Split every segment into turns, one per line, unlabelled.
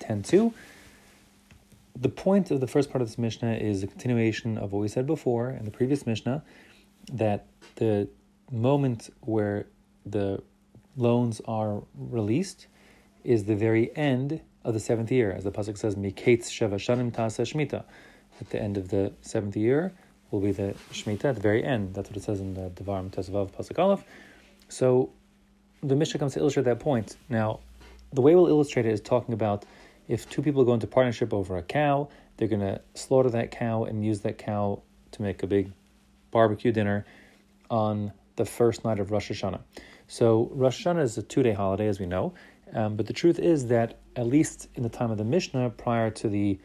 10.2. The point of the first part of this Mishnah is a continuation of what we said before in the previous Mishnah, that the moment where the loans are released is the very end of the 7th year, as the pasuk says, "Miketz sheva shanim ta'aseh shmita." At the end of the 7th year will be the shmita at the very end. That's what it says in the Devarim Tesvav pasuk Aleph. So the Mishnah comes to illustrate that point. Now, the way we'll illustrate it is talking about if two people go into partnership over a cow, they're going to slaughter that cow and use that cow to make a big barbecue dinner on the first night of Rosh Hashanah. So Rosh Hashanah is a 2-day holiday, as we know, but the truth is that at least in the time of the Mishnah, prior to the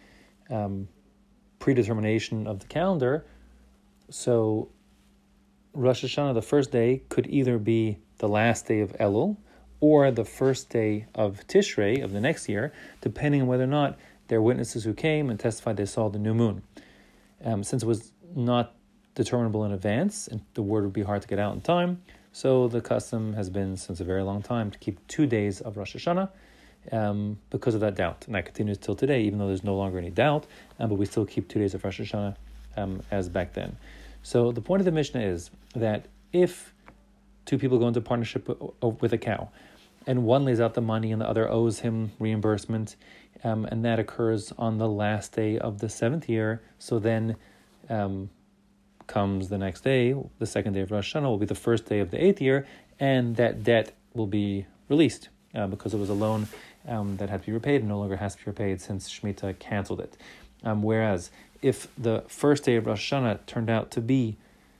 predetermination of the calendar, so Rosh Hashanah, the first day, could either be the last day of Elul or the first day of Tishrei of the next year, depending on whether or not there are witnesses who came and testified they saw the new moon. Since it was not determinable in advance, and the word would be hard to get out in time, so the custom has been since a very long time to keep 2 days of Rosh Hashanah because of that doubt. And that continues till today, even though there's no longer any doubt, but we still keep 2 days of Rosh Hashanah as back then. So the point of the Mishnah is that if two people go into partnership with a cow, and one lays out the money and the other owes him reimbursement, and that occurs on the last day of the 7th year, so then comes the next day, the 2nd day of Rosh Hashanah will be the first day of the 8th year, and that debt will be released because it was a loan that had to be repaid and no longer has to be repaid since Shemitah canceled it. Whereas if the first day of Rosh Hashanah turned out to be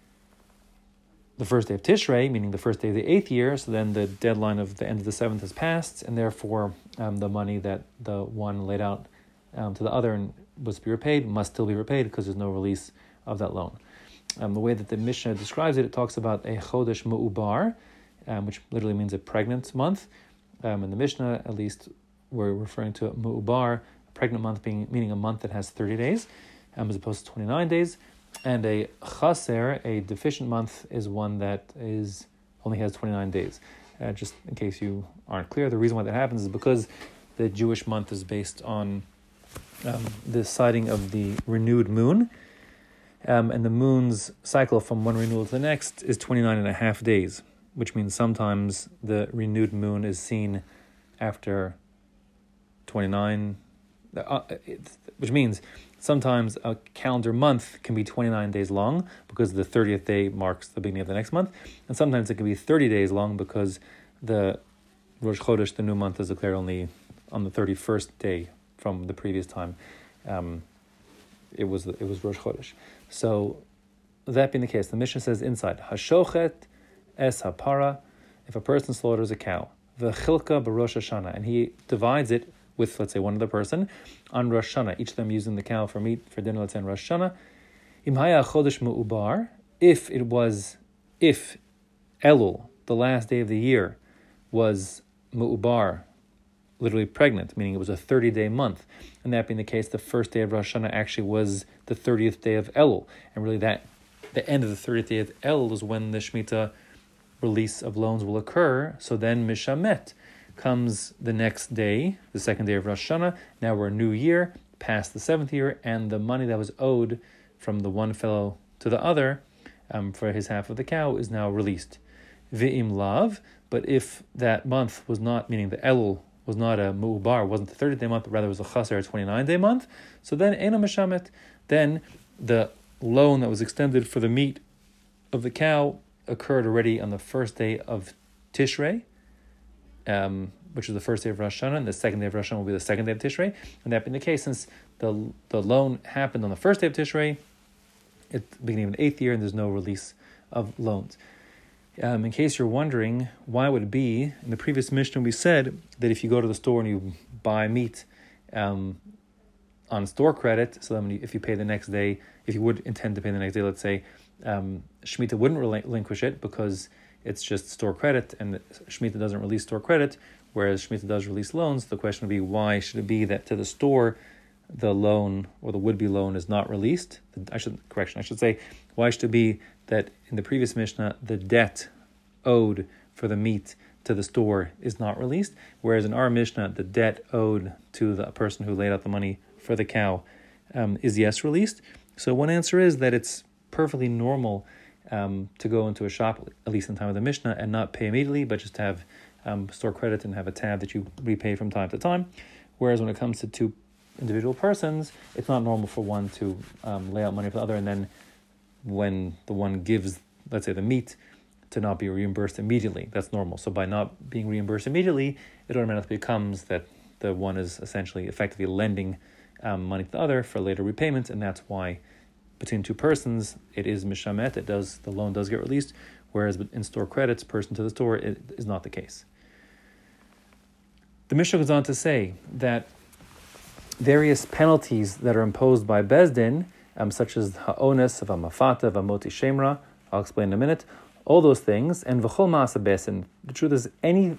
the first day of Tishrei, meaning the first day of the 8th year, so then the deadline of the end of the 7th has passed, and therefore the money that the one laid out to the other and was to be repaid must still be repaid because there's no release of that loan. The way that the Mishnah describes it, it talks about a chodesh mu'ubar, which literally means a pregnant month. In the Mishnah, at least, we're referring to mu'ubar, a pregnant month meaning a month that has 30 days, as opposed to 29 days. And a chaser, a deficient month, is one that only has 29 days. Just in case you aren't clear, the reason why that happens is because the Jewish month is based on the sighting of the renewed moon, and the moon's cycle from one renewal to the next is 29 and a half days, which means sometimes the renewed moon is seen after 29, which means sometimes a calendar month can be 29 days long because the 30th day marks the beginning of the next month, and sometimes it can be 30 days long because the Rosh Chodesh, the new month, is declared only on the 31st day from the previous time. It was Rosh Chodesh. So that being the case, the Mishnah says inside, Hashochet es hapara, if a person slaughters a cow, v'chilka b'Rosh Hashanah, and he divides it with, let's say, one other person on Rosh Hashanah, each of them using the cow for meat for dinner, let's say on Rosh Hashanah. Im haya chodesh mu'ubar, if Elul, the last day of the year, was mu'ubar, literally pregnant, meaning it was a 30-day month, and that being the case, the first day of Rosh Hashanah actually was the 30th day of Elul, and really that the end of the 30th day of Elul is when the Shemitah release of loans will occur. So then Mishamet comes the next day, the 2nd day of Rosh Hashanah. Now we're a new year, past the 7th year, and the money that was owed from the one fellow to the other for his half of the cow is now released. V'im lav, but if that month was not, meaning the Elul was not a mu'ubar, wasn't the 30th day month, but rather was a chaser, a 29-day month, so then ena mishamet, then the loan that was extended for the meat of the cow occurred already on the first day of Tishrei, which is the first day of Rosh Hashanah, and the 2nd day of Rosh Hashanah will be the 2nd day of Tishrei. And that being the case, since the loan happened on the first day of Tishrei, it's the beginning of the 8th year, and there's no release of loans. In case you're wondering, why would it be, in the previous Mishnah we said that if you go to the store and you buy meat on store credit, so then if you pay the next day, if you would intend to pay the next day, let's say, Shemitah wouldn't relinquish it because it's just store credit, and Shemitah doesn't release store credit, whereas Shemitah does release loans. The question would be, why should it be that to the store the loan or the would-be loan is not released? I should say, why should it be that in the previous Mishnah the debt owed for the meat to the store is not released, whereas in our Mishnah, the debt owed to the person who laid out the money for the cow is yes released. So one answer is that it's perfectly normal to go into a shop, at least in time of the Mishnah, and not pay immediately, but just have store credit and have a tab that you repay from time to time. Whereas when it comes to two individual persons, it's not normal for one to lay out money for the other, and then when the one gives, let's say, the meat, to not be reimbursed immediately. That's normal. So by not being reimbursed immediately, it automatically becomes that the one is essentially effectively lending money to the other for later repayment, and that's why between two persons it is mishamet. The loan does get released, whereas in store credits, person to the store, it is not the case. The Mishnah goes on to say that various penalties that are imposed by Beis Din, such as ha'ones, v'mafata, v'moti shemra, I'll explain in a minute, all those things, and v'chol ma'aseh beis din. The truth is, any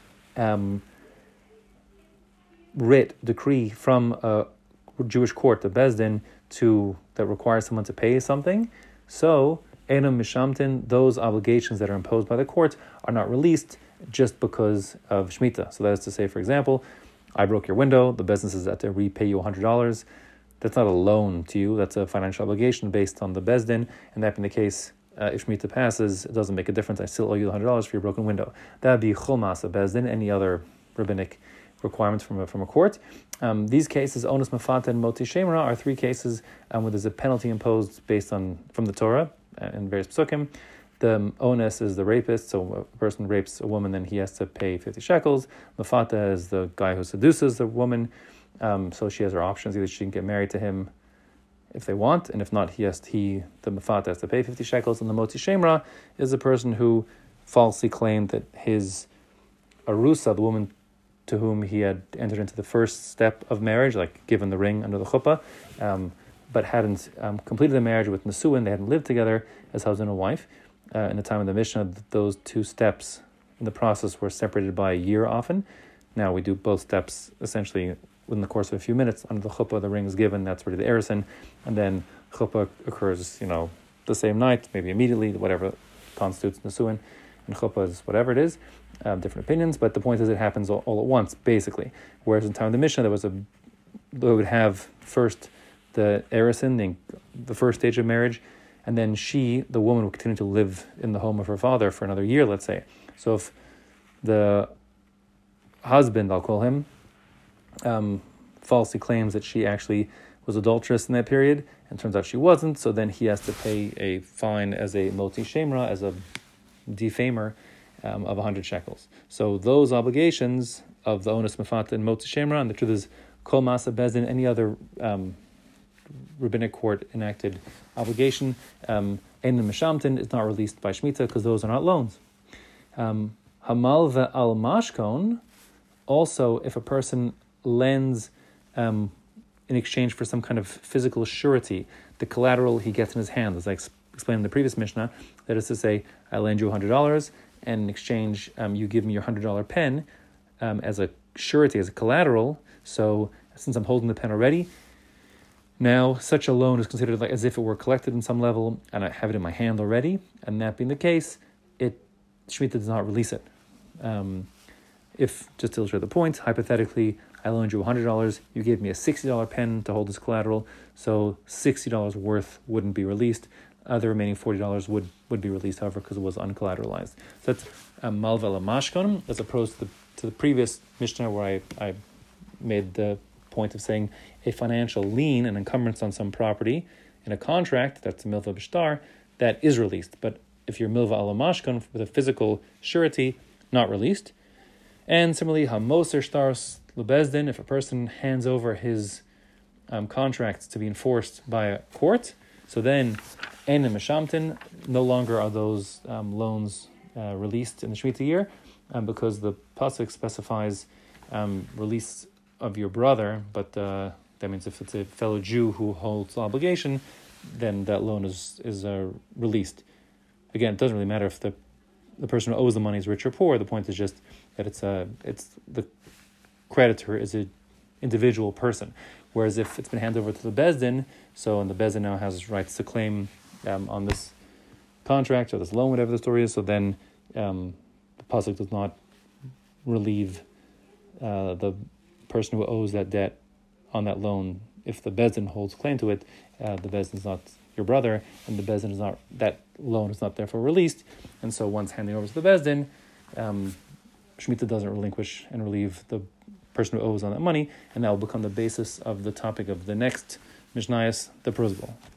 writ, decree from a Jewish court, the Beis Din, that requires someone to pay something, so enam mishamtin, those obligations that are imposed by the court are not released just because of Shemitah. So that is to say, for example, I broke your window, the business is at to repay you $100. That's not a loan to you, that's a financial obligation based on the Beis Din, and that being the case, if Shemitah passes, it doesn't make a difference. I still owe you $100 for your broken window. That would be chol ma'aseh beis din, any other rabbinic requirements from a court. These cases, onus mafata and moti shemra, are three cases where there's a penalty imposed based on from the Torah and various psukim. The onus is the rapist, so a person rapes a woman, then he has to pay 50 shekels. Mafata is the guy who seduces the woman, so she has her options. Either she can get married to him if they want, and if not, the mafata has to pay 50 shekels. And the moti shemra is the person who falsely claimed that his arusa, the woman to whom he had entered into the first step of marriage, like given the ring under the chuppah, but hadn't completed the marriage with nesuin, they hadn't lived together as husband and wife. In the time of the Mishnah, those two steps in the process were separated by a year often. Now we do both steps essentially within the course of a few minutes. Under the chuppah, the ring is given, that's really the erison, and then chuppah occurs, the same night, maybe immediately, whatever constitutes nesuin, and chuppah is whatever it is, different opinions, but the point is it happens all at once, basically. Whereas in the time of the Mishnah, they would have first the erison, the first stage of marriage, and then the woman, would continue to live in the home of her father for another year, let's say. So if the husband, I'll call him, falsely claims that she actually was adulterous in that period, and turns out she wasn't, so then he has to pay a fine as a moti shemra, as a defamer, of 100 shekels. So those obligations of the onus mafata and moti shemra, and the truth is, kol ma'aseh beis din, any other rabbinic court enacted obligation, ein mishamtin, is not released by Shemitah because those are not loans. Hamal ve'al mashkon, also if a person lends in exchange for some kind of physical surety, the collateral he gets in his hand, as I explained in the previous Mishnah, that is to say, I lend you $100, and in exchange you give me your $100 pen as a surety, as a collateral. So since I'm holding the pen already, now such a loan is considered like as if it were collected in some level, and I have it in my hand already, and that being the case, Shemitah does not release it. If, just to illustrate the point, hypothetically, I loaned you $100, you gave me a $60 pen to hold as collateral, so $60 worth wouldn't be released. The remaining $40 would be released, however, because it was uncollateralized. So that's malva mashkon, as opposed to the previous Mishnah where I made the point of saying a financial lien, an encumbrance on some property in a contract, that's a milva b'shtar, that is released. But if you're milva ala mashkon with a physical surety, not released. And similarly, hamoser shtaros lebeis din, if a person hands over his contracts to be enforced by a court, so then ein mishamtin, no longer are those loans released in the Shemitah year, because the pasuk specifies release of your brother, but that means if it's a fellow Jew who holds the obligation, then that loan is released. Again, it doesn't really matter if the person who owes the money is rich or poor. The point is just that it's the creditor is an individual person. Whereas if it's been handed over to the Beis Din, and the Beis Din now has rights to claim on this contract or this loan, whatever the story is, so then the pasuk does not relieve the person who owes that debt on that loan. If the Bezdin holds claim to it, the Bezdin is not your brother, and the Bezdin is not, that loan is not therefore released. And so once handing over to the Bezdin, Shemitah doesn't relinquish and relieve the person who owes on that money, and that will become the basis of the topic of the next Mishnayos, the prosbul.